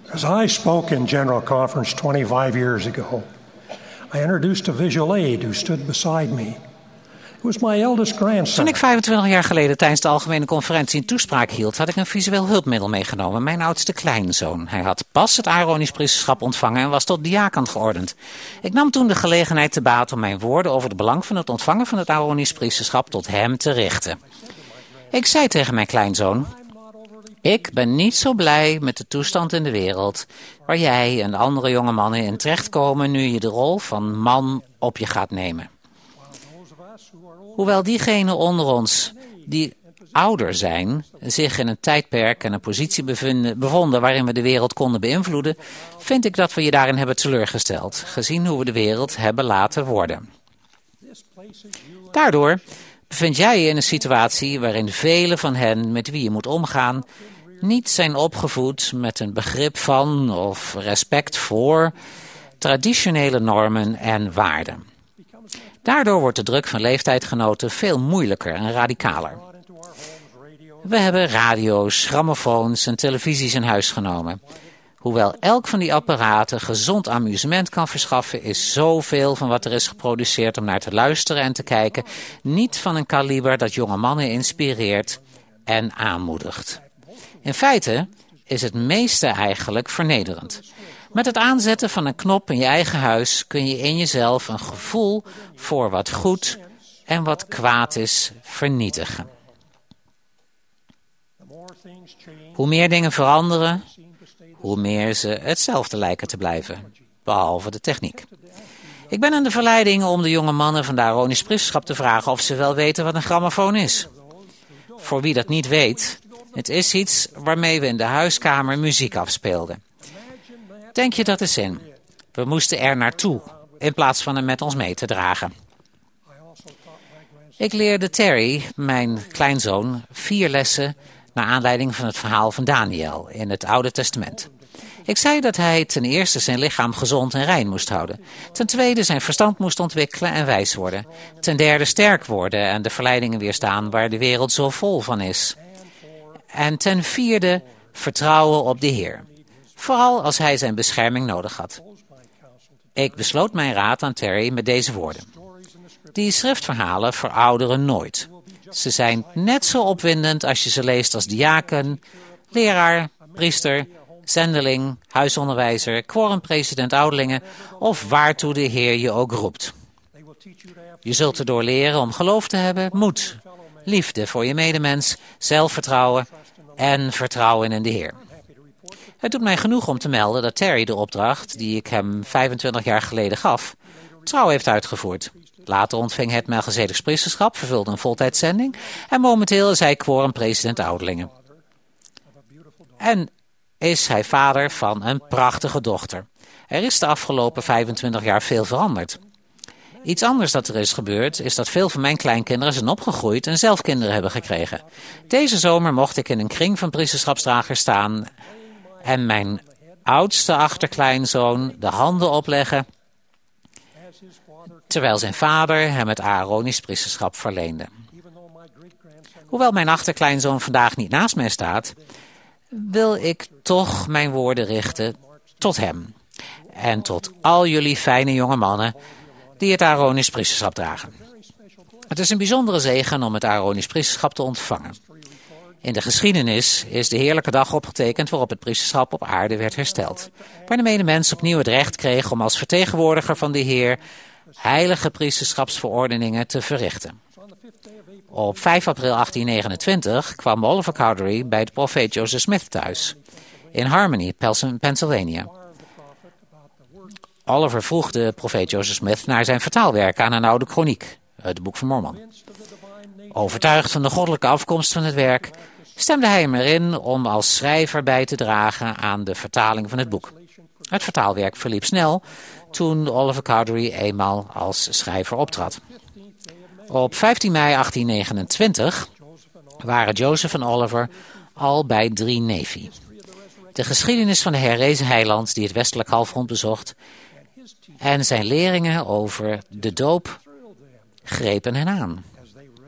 As I spoke in General Conference 25 years ago, I introduced a visual aid who stood beside me. It was my eldest grandson. Toen ik 25 jaar geleden tijdens de algemene conferentie een toespraak hield, had ik een visueel hulpmiddel meegenomen, mijn oudste kleinzoon. Hij had pas het Aaronisch priesterschap ontvangen en was tot diaken geordend. Ik nam toen de gelegenheid te baat om mijn woorden over het belang van het ontvangen van het Aaronisch priesterschap tot hem te richten. Ik zei tegen mijn kleinzoon: ik ben niet zo blij met de toestand in de wereld waar jij en andere jonge mannen in terechtkomen nu je de rol van man op je gaat nemen. Hoewel diegenen onder ons die ouder zijn zich in een tijdperk en een positie bevonden waarin we de wereld konden beïnvloeden, vind ik dat we je daarin hebben teleurgesteld, gezien hoe we de wereld hebben laten worden. Daardoor bevind jij je in een situatie waarin velen van hen met wie je moet omgaan niet zijn opgevoed met een begrip van of respect voor traditionele normen en waarden. Daardoor wordt de druk van leeftijdgenoten veel moeilijker en radicaler. We hebben radio's, grammofoons en televisies in huis genomen. Hoewel elk van die apparaten gezond amusement kan verschaffen, is zoveel van wat er is geproduceerd om naar te luisteren en te kijken niet van een kaliber dat jonge mannen inspireert en aanmoedigt. In feite is het meeste eigenlijk vernederend. Met het aanzetten van een knop in je eigen huis kun je in jezelf een gevoel voor wat goed en wat kwaad is vernietigen. Hoe meer dingen veranderen, hoe meer ze hetzelfde lijken te blijven, behalve de techniek. Ik ben in de verleiding om de jonge mannen van de Aaronisch priesterschap te vragen of ze wel weten wat een grammofoon is. Voor wie dat niet weet, het is iets waarmee we in de huiskamer muziek afspeelden. Denk je dat eens in? We moesten er naartoe, in plaats van hem met ons mee te dragen. Ik leerde Terry, mijn kleinzoon, 4 lessen naar aanleiding van het verhaal van Daniel in het Oude Testament. Ik zei dat hij ten eerste zijn lichaam gezond en rein moest houden. Ten tweede zijn verstand moest ontwikkelen en wijs worden. Ten derde sterk worden en de verleidingen weerstaan waar de wereld zo vol van is. En ten vierde vertrouwen op de Heer. Vooral als hij zijn bescherming nodig had. Ik besloot mijn raad aan Terry met deze woorden. Die schriftverhalen verouderen nooit. Ze zijn net zo opwindend als je ze leest als diaken, leraar, priester, zendeling, huisonderwijzer, quorumpresident ouderlingen of waartoe de Heer je ook roept. Je zult erdoor leren om geloof te hebben, moed, liefde voor je medemens, zelfvertrouwen en vertrouwen in de Heer. Het doet mij genoeg om te melden dat Terry de opdracht, die ik hem 25 jaar geleden gaf, trouw heeft uitgevoerd. Later ontving hij het Melchizedeks priesterschap, vervulde een voltijdszending en momenteel is hij quorumpresident ouderlingen. En is hij vader van een prachtige dochter. Er is de afgelopen 25 jaar veel veranderd. Iets anders dat er is gebeurd, is dat veel van mijn kleinkinderen zijn opgegroeid en zelf kinderen hebben gekregen. Deze zomer mocht ik in een kring van priesterschapsdragers staan en mijn oudste achterkleinzoon de handen opleggen, terwijl zijn vader hem het Aaronisch priesterschap verleende. Hoewel mijn achterkleinzoon vandaag niet naast mij staat, wil ik toch mijn woorden richten tot hem en tot al jullie fijne jonge mannen die het Aaronisch priesterschap dragen. Het is een bijzondere zegen om het Aaronisch priesterschap te ontvangen. In de geschiedenis is de heerlijke dag opgetekend waarop het priesterschap op aarde werd hersteld, waar de medemens opnieuw het recht kreeg om als vertegenwoordiger van de Heer heilige priesterschapsverordeningen te verrichten. Op 5 april 1829 kwam Oliver Cowdery bij de profeet Joseph Smith thuis, in Harmony, Pennsylvania. Oliver vroeg de profeet Joseph Smith naar zijn vertaalwerk aan een oude kroniek, het Boek van Mormon. Overtuigd van de goddelijke afkomst van het werk, stemde hij hem erin om als schrijver bij te dragen aan de vertaling van het boek. Het vertaalwerk verliep snel toen Oliver Cowdery eenmaal als schrijver optrad. Op 15 mei 1829 waren Joseph en Oliver al bij 3 Nefi. De geschiedenis van de herrezen heiland die het westelijk halfrond bezocht en zijn leringen over de doop grepen hen aan.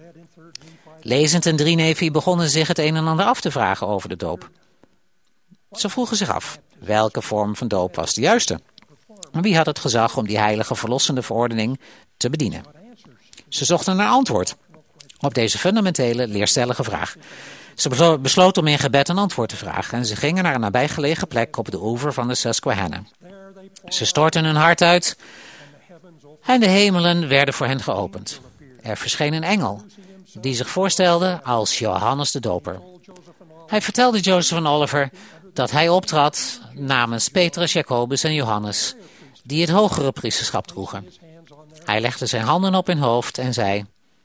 Lezend in 3 Nefi begonnen zich het een en ander af te vragen over de doop. Ze vroegen zich af, welke vorm van doop was de juiste? En wie had het gezag om die heilige verlossende verordening te bedienen? Ze zochten naar antwoord op deze fundamentele, leerstellige vraag. Ze besloten om in gebed een antwoord te vragen en ze gingen naar een nabijgelegen plek op de oever van de Susquehanna. Ze stortten hun hart uit en de hemelen werden voor hen geopend. Er verscheen een engel die zich voorstelde als Johannes de Doper. Hij vertelde Joseph van Oliver dat hij optrad namens Petrus, Jacobus en Johannes, die het hogere priesterschap droegen. Hij legde zijn handen op hun hoofd en zei: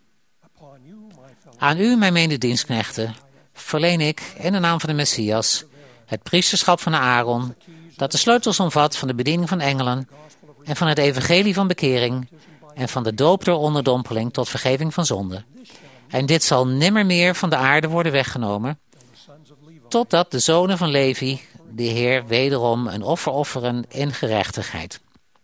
aan u, mijn mededienstknechten, verleen ik in de naam van de Messias het priesterschap van Aaron, dat de sleutels omvat van de bediening van engelen en van het evangelie van bekering en van de doop door onderdompeling tot vergeving van zonde. En dit zal nimmer meer van de aarde worden weggenomen, totdat de zonen van Levi de Heer wederom een offer offeren in gerechtigheid.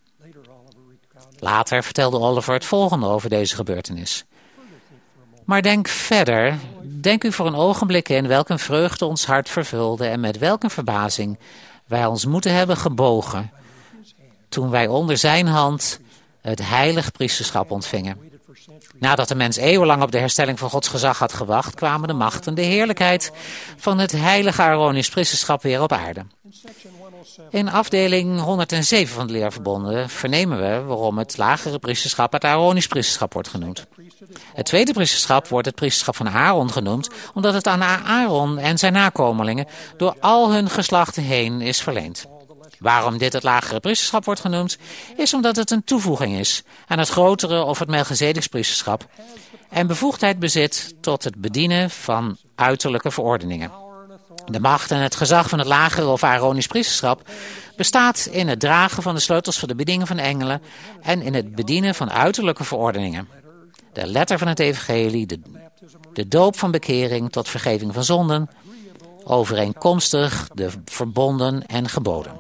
Later vertelde Oliver het volgende over deze gebeurtenis. Maar denk verder, denk u voor een ogenblik in welke vreugde ons hart vervulde en met welke verbazing wij ons moeten hebben gebogen toen wij onder zijn hand het heilig priesterschap ontvingen. Nadat de mens eeuwenlang op de herstelling van Gods gezag had gewacht, kwamen de macht en de heerlijkheid van het heilige Aaronisch priesterschap weer op aarde. In afdeling 107 van de leerverbonden vernemen we waarom het lagere priesterschap het Aaronisch priesterschap wordt genoemd. Het tweede priesterschap wordt het priesterschap van Aaron genoemd, omdat het aan Aaron en zijn nakomelingen door al hun geslachten heen is verleend. Waarom dit het lagere priesterschap wordt genoemd, is omdat het een toevoeging is aan het grotere of het Melchizedeks priesterschap en bevoegdheid bezit tot het bedienen van uiterlijke verordeningen. De macht en het gezag van het lagere of Aaronisch priesterschap bestaat in het dragen van de sleutels voor de bediening van engelen en in het bedienen van uiterlijke verordeningen. De letter van het evangelie, de doop van bekering tot vergeving van zonden, overeenkomstig de verbonden en geboden.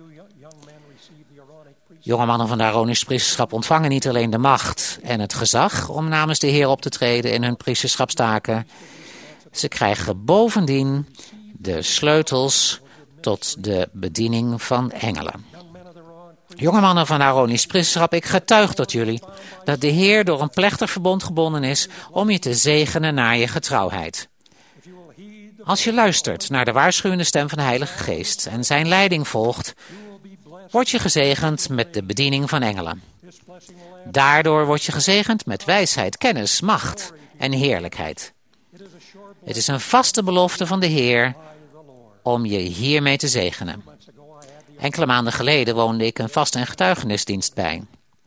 Jonge mannen van de Aaronisch priesterschap ontvangen niet alleen de macht en het gezag om namens de Heer op te treden in hun priesterschapstaken. Ze krijgen bovendien de sleutels tot de bediening van engelen. Jonge mannen van Aaronisch priesterschap, ik getuig tot jullie dat de Heer door een plechtig verbond gebonden is om je te zegenen naar je getrouwheid. Als je luistert naar de waarschuwende stem van de Heilige Geest en zijn leiding volgt, word je gezegend met de bediening van engelen. Daardoor word je gezegend met wijsheid, kennis, macht en heerlijkheid. Het is een vaste belofte van de Heer om je hiermee te zegenen. Enkele maanden geleden woonde ik een vast- en getuigenisdienst bij.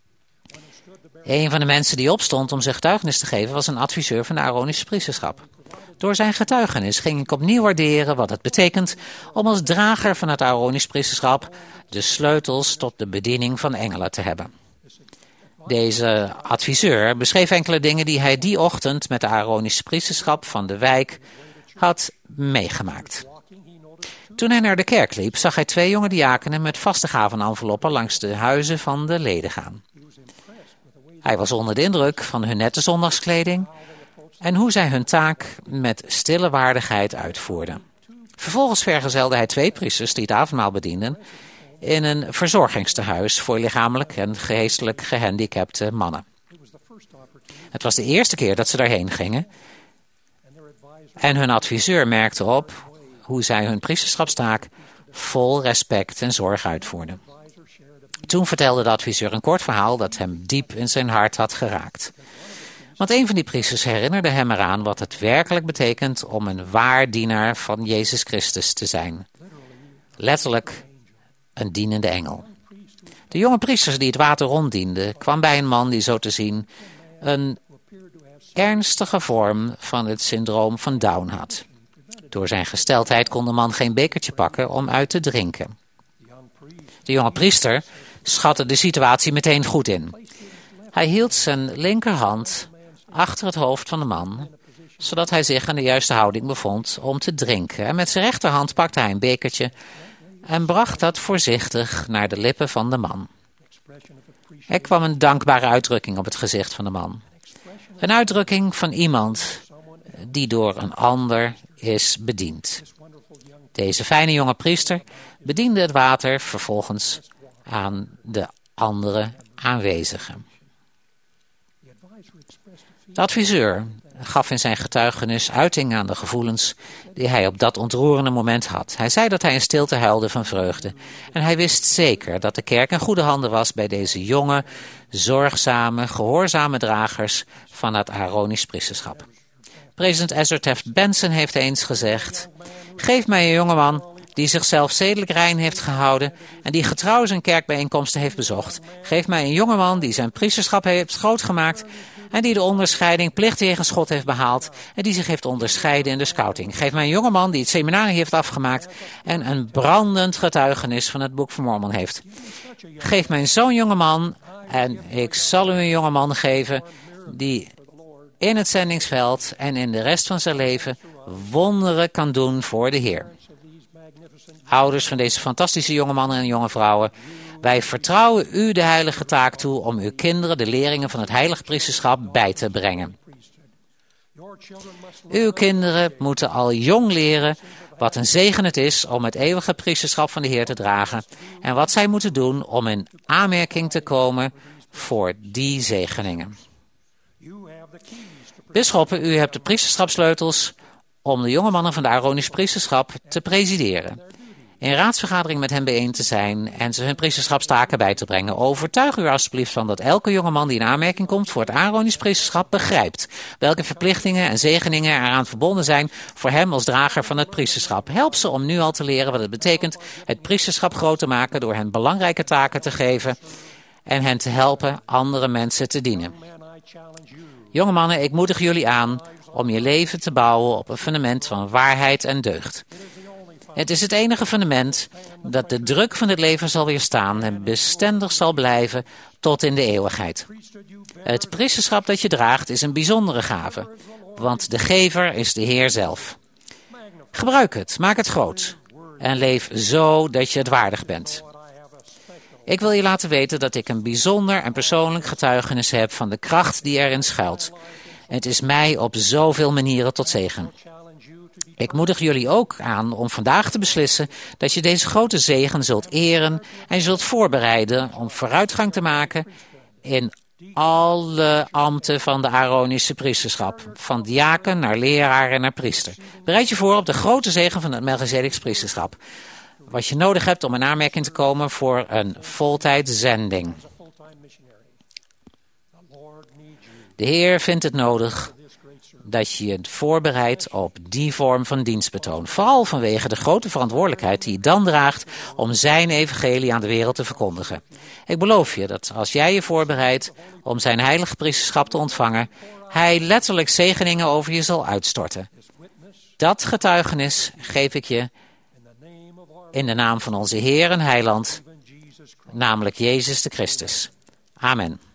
Een van de mensen die opstond om zijn getuigenis te geven was een adviseur van de Aaronisch priesterschap. Door zijn getuigenis ging ik opnieuw waarderen wat het betekent om als drager van het Aaronisch priesterschap de sleutels tot de bediening van engelen te hebben. Deze adviseur beschreef enkele dingen die hij die ochtend met de Aaronisch priesterschap van de wijk had meegemaakt. Toen hij naar de kerk liep, zag hij 2 jonge diakenen met vaste gavenenveloppen langs de huizen van de leden gaan. Hij was onder de indruk van hun nette zondagskleding en hoe zij hun taak met stille waardigheid uitvoerden. Vervolgens vergezelde hij 2 priesters die het avondmaal bedienden in een verzorgingstehuis voor lichamelijk en geestelijk gehandicapte mannen. Het was de eerste keer dat ze daarheen gingen en hun adviseur merkte op hoe zij hun priesterschapstaak vol respect en zorg uitvoerden. Toen vertelde de adviseur een kort verhaal dat hem diep in zijn hart had geraakt. Want een van die priesters herinnerde hem eraan wat het werkelijk betekent om een waar dienaar van Jezus Christus te zijn. Letterlijk een dienende engel. De jonge priesters die het water ronddienden, kwam bij een man die zo te zien een ernstige vorm van het syndroom van Down had. Door zijn gesteldheid kon de man geen bekertje pakken om uit te drinken. De jonge priester schatte de situatie meteen goed in. Hij hield zijn linkerhand achter het hoofd van de man, zodat hij zich in de juiste houding bevond om te drinken. En met zijn rechterhand pakte hij een bekertje en bracht dat voorzichtig naar de lippen van de man. Er kwam een dankbare uitdrukking op het gezicht van de man. Een uitdrukking van iemand die door een ander is bediend. Deze fijne jonge priester bediende het water vervolgens aan de andere aanwezigen. De adviseur gaf in zijn getuigenis uiting aan de gevoelens die hij op dat ontroerende moment had. Hij zei dat hij in stilte huilde van vreugde. En hij wist zeker dat de kerk in goede handen was bij deze jonge, zorgzame, gehoorzame dragers van het Aaronisch priesterschap. President Ezra Taft Benson heeft eens gezegd: geef mij een jongeman die zichzelf zedelijk rein heeft gehouden en die getrouw zijn kerkbijeenkomsten heeft bezocht. Geef mij een jongeman die zijn priesterschap heeft grootgemaakt en die de onderscheiding plicht jegens God heeft behaald en die zich heeft onderscheiden in de scouting. Geef mij een jongeman die het seminarie heeft afgemaakt en een brandend getuigenis van het Boek van Mormon heeft. Geef mij zo'n jongeman en ik zal u een jongeman geven die in het zendingsveld en in de rest van zijn leven wonderen kan doen voor de Heer. Ouders van deze fantastische jonge mannen en jonge vrouwen, wij vertrouwen u de heilige taak toe om uw kinderen de leringen van het heilig priesterschap bij te brengen. Uw kinderen moeten al jong leren wat een zegen het is om het eeuwige priesterschap van de Heer te dragen en wat zij moeten doen om in aanmerking te komen voor die zegeningen. Bisschoppen, u hebt de priesterschapsleutels om de jonge mannen van de Aaronisch priesterschap te presideren. In raadsvergadering met hen bijeen te zijn en ze hun priesterschapstaken bij te brengen. Overtuig u alstublieft van dat elke jongeman die in aanmerking komt voor het Aaronisch priesterschap begrijpt welke verplichtingen en zegeningen eraan verbonden zijn voor hem als drager van het priesterschap. Help ze om nu al te leren wat het betekent het priesterschap groot te maken door hen belangrijke taken te geven en hen te helpen andere mensen te dienen. Jonge mannen, ik moedig jullie aan om je leven te bouwen op een fundament van waarheid en deugd. Het is het enige fundament dat de druk van het leven zal weerstaan en bestendig zal blijven tot in de eeuwigheid. Het priesterschap dat je draagt is een bijzondere gave, want de gever is de Heer zelf. Gebruik het, maak het groot en leef zo dat je het waardig bent. Ik wil je laten weten dat ik een bijzonder en persoonlijk getuigenis heb van de kracht die erin schuilt. Het is mij op zoveel manieren tot zegen. Ik moedig jullie ook aan om vandaag te beslissen dat je deze grote zegen zult eren en je zult voorbereiden om vooruitgang te maken in alle ambten van de Aaronische priesterschap. Van diaken naar leraar en naar priester. Bereid je voor op de grote zegen van het Melchizedeks priesterschap. Wat je nodig hebt om in aanmerking te komen voor een voltijdzending. De Heer vindt het nodig dat je je voorbereidt op die vorm van dienstbetoon. Vooral vanwege de grote verantwoordelijkheid die je dan draagt om zijn evangelie aan de wereld te verkondigen. Ik beloof je dat als jij je voorbereidt om zijn heilige priesterschap te ontvangen, hij letterlijk zegeningen over je zal uitstorten. Dat getuigenis geef ik je in de naam van onze Heer en Heiland, namelijk Jezus de Christus. Amen.